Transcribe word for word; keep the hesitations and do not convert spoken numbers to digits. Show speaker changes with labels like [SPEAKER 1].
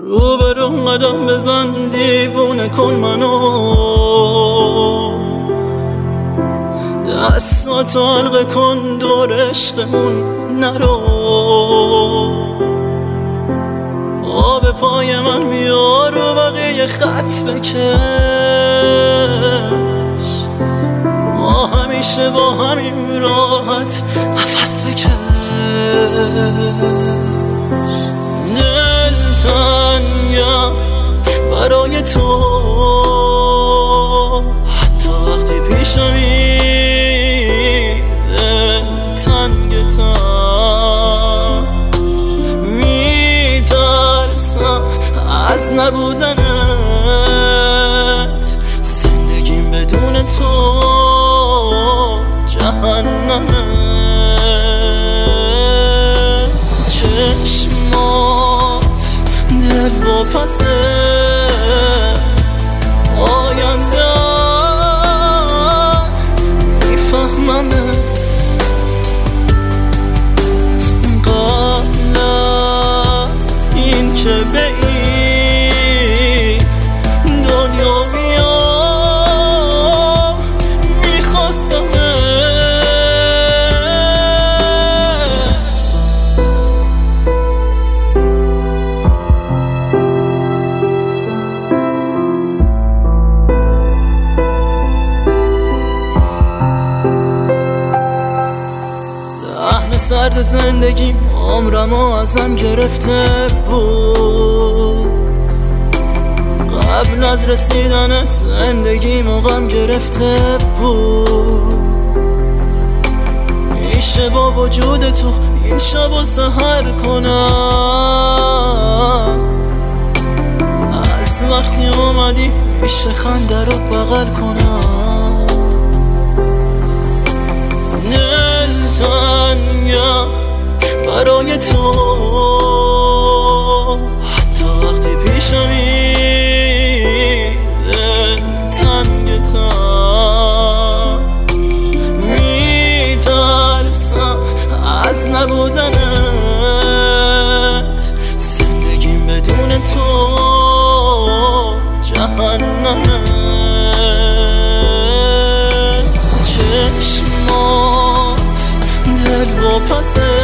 [SPEAKER 1] روبرو قدم بزن دیوونه کن منو، دستاتو حلقه کن دور عشقمون نرو، آب پای من بیار و بقیه خط بکش، ما همیشه با همین راحت نفس بکش. دل تنگم برای تو، حتی وقتی پیشمی دل تنگتم، میترسم از نبودنت، زندگیم بدون تو جهنمه. چشمات دل و پسه آینده میفهممت، قبل از این که بئی دنیا بیام میخواستمت. سرد زندگی عمرمو ازم گرفته بود، قبل از رسیدنت زندگی غم گرفته بود. میشه با وجود تو این شب و سحر کنم، از وقتی اومدی میشه خنده رو بغل کنم. دلتنگم برای تو، حتی وقتی پیشمی دلتنگتم، میترسم از نبودنت، زندگیم بدون تو جهنمه. چشمات دل و پسه